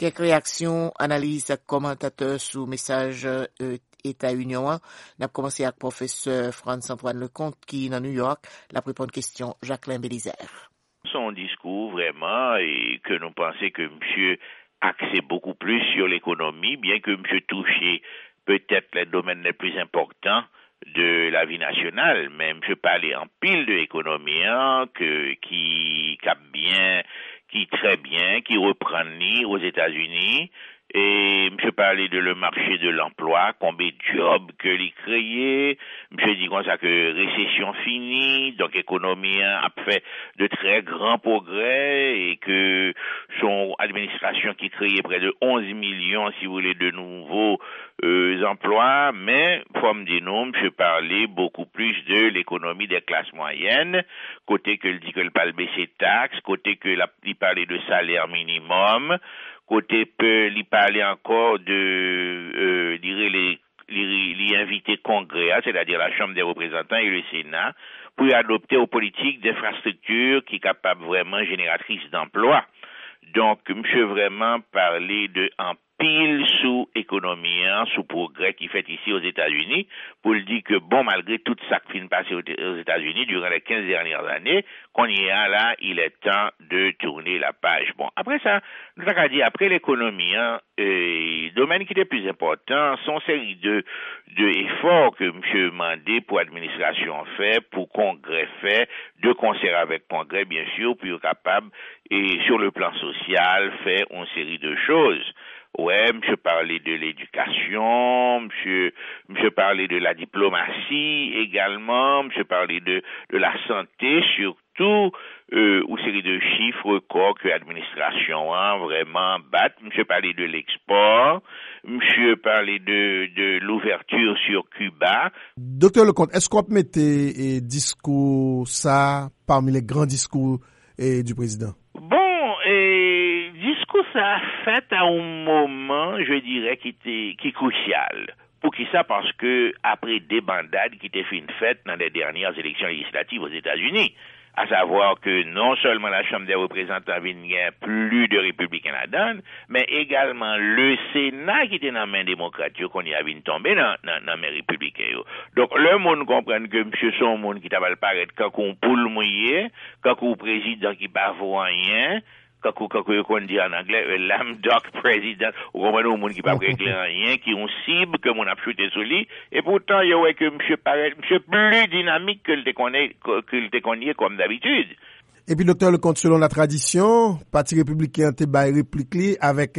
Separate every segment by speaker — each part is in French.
Speaker 1: Quelques réactions, analyses, commentateurs sous message État-Union. On a commencé avec professeur Franz-Antoine Lecomte qui, dans New York, l'a répondre question Jacqueline Bélizaire.
Speaker 2: Son discours, vraiment, et que nous pensons que monsieur axait beaucoup plus sur l'économie, bien que monsieur touchait peut-être les domaines les plus importants de la vie nationale, mais monsieur parlait en pile de l'économie, qui capte bien, qui très bien, qui reprend aux États-Unis, et monsieur parlait de le marché de l'emploi, combien de jobs que l'y créé, monsieur dit comme ça que récession finie, donc économie a fait de très grands progrès et que son administration qui créait près de 11 millions, si vous voulez, de nouveaux emplois, mais, comme dit nous, monsieur parlait beaucoup plus de l'économie des classes moyennes, côté que il dit que le pas baisser taxes, côté que il parlait de salaire minimum, côté peut il parlait encore de les inviter congrès, c'est-à-dire la Chambre des représentants et le Sénat, pour adopter aux politiques d'infrastructures qui sont capables vraiment génératrices d'emplois. Donc, monsieur vraiment parlait de en pile sous économie, sous progrès qui fait ici aux États-Unis, pour le dire que bon, malgré tout ça qui vient de passer aux États-Unis durant les 15 dernières années, qu'on y est là, il est temps de tourner la page. Bon, après ça, nous avons dit, après l'économie, domaine qui est plus important, sont série de efforts que monsieur Mandé pour l'administration fait, pour Congrès fait, de concert avec Congrès, bien sûr, pour être capable, et sur le plan social, faire une série de choses. Ouais, monsieur parlait de l'éducation, monsieur parlait de la diplomatie également, monsieur parlait de la santé, surtout, une série de chiffres records que l'administration a vraiment battent. Monsieur parlait de l'export, monsieur parlait de l'ouverture sur Cuba.
Speaker 3: Docteur Lecomte, est-ce qu'on peut mettre discours ça parmi les grands discours du président?
Speaker 2: Bon, discours ça a fait à un moment, je dirais, qui est crucial. Pour qui ça? Parce que après des bandades qui étaient faites dans les dernières élections législatives aux États-Unis, à savoir que non seulement la Chambre des représentants vient plus de républicains là-dedans, mais également le Sénat qui était dans la main démocrate, qu'on y a vu tomber dans la main républicaine. Donc, le monde comprend que monsieur son monde qui t'a pas paraître quand on poule mouillé, quand on président qui pas rien, quand on dit en anglais, lame duck président, ou comprenez au monde qui pas régler rien, qui ont cible, que mon a chuté sur lui, et pourtant, il y a que monsieur paraît, monsieur plus dynamique que le déconné comme d'habitude.
Speaker 3: Et puis, docteur Lecomte, selon la tradition, Parti républicain te bail réplique avec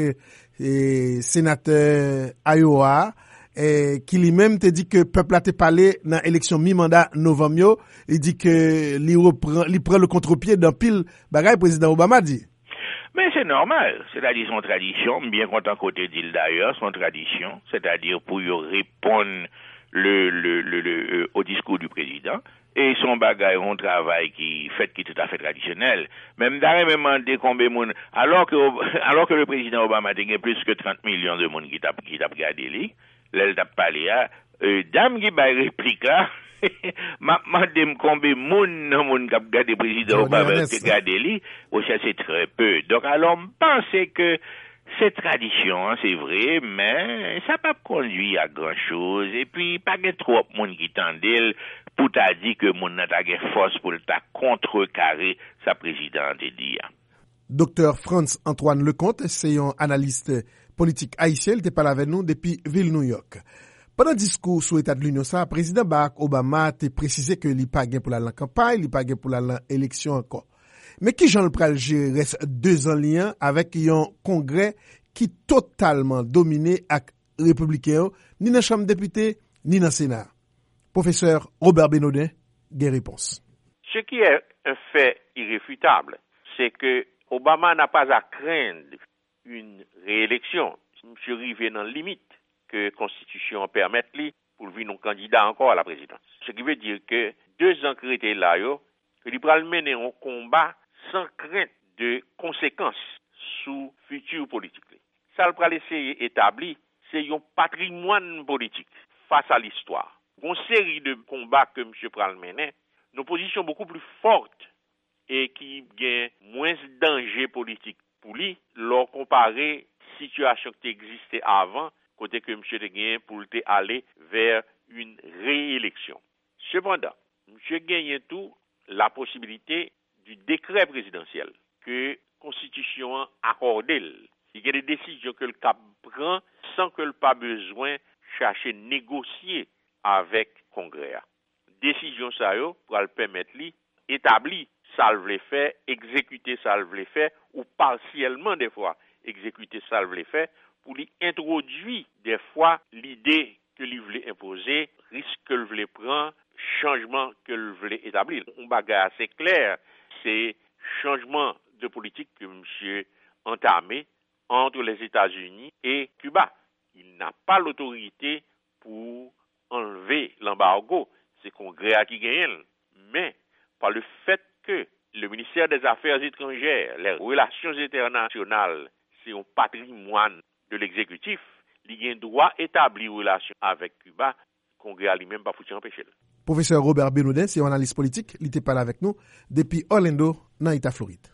Speaker 3: sénateur Iowa, qui lui-même te dit que peuple a te parlé dans l'élection mi-mandat novembre, il dit que il prend le contre-pied d'un pile bagaille président Obama dit.
Speaker 2: Mais c'est normal, c'est-à-dire son tradition, bien content côté d'il d'ailleurs, son tradition, c'est-à-dire pour y répondre au discours du président, et son bagage, un travail qui est tout à fait traditionnel. Même d'ailleurs, même demandé combien de monde, alors que le président Obama a plus que 30 millions de monde qui t'a regardé lui, là, il t'a parlé à, dame qui va réplique là, m'a demandé combien de monde qui a regardé le président Obama qui a regardé lui, ça c'est très peu. Donc, alors, je pense que cette tradition, c'est vrai, mais ça n'a pas conduit à grand-chose. Et puis, pas de trop de monde qui tendait pour t'a dit que mon n'a pas force pour t'a contrecarrer sa présidente dit.
Speaker 3: Docteur Franz-Antoine Lecomte, c'est un analyste politique haïtien, il était pas avec nous depuis ville New York. Pendant le discours sur l'état de l'Union, le président Barack Obama a précisé que il pas gain pour la campagne, il pas gain pour la élection encore. Mais qui Jean le pral reste 2 ans lien avec un congrès qui totalement dominé avec républicain, ni dans la Chambre des députés, ni dans le Sénat. Professeur Robert Bénodin, gain réponse.
Speaker 4: Ce qui est un fait irréfutable, c'est que Obama n'a pas à craindre une réélection. M. Rivé dans la limite que la Constitution permette lui pour lui non candidat encore à la présidence. Ce qui veut dire que 2 ans qu'il était là, il va mener un combat sans crainte de conséquences sous futur politique. Ça le pral essayer établi, c'est un patrimoine politique face à l'histoire. Une série de combats que M. pral mener, nos positions beaucoup plus fortes et qui gagnent moins de danger politique pour lui, leur comparer situation qui existait avant, côté que M. te gagné pour aller vers une réélection. Cependant, M. gagné tout la possibilité du décret présidentiel que la Constitution accorde. Il y a des décisions que le CAP prend sans que le pas besoin chercher négocier avec le Congrès. Décision ça pour le permettre établir ça le voulait faire, exécuter ça le voulait faire ou partiellement des fois exécuter ça le voulait faire pour lui introduire des fois l'idée que lui voulait imposer, risque que le voulait prendre, changement que le voulait établir. Un bagage assez clair, c'est changement de politique que monsieur entamé entre les États-Unis et Cuba. Il n'a pas l'autorité pour enlever l'embargo, c'est le Congrès qui gagne. Mais par le fait que le ministère des Affaires étrangères, les relations internationales, c'est un patrimoine de l'exécutif, il y a un droit établi en relation avec Cuba, le Congrès lui-même pas foutu empêcher.
Speaker 3: Professeur Robert Benoudin, c'est un analyste politique, il était pas là avec nous depuis Orlando, dans l'État Floride.